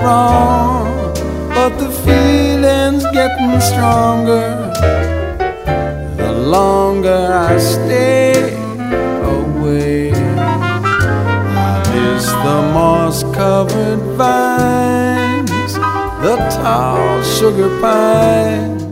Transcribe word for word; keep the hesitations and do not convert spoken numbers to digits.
strong, but the feeling's getting stronger the longer I stay away. I miss the moss-covered vines, the tall sugar pines,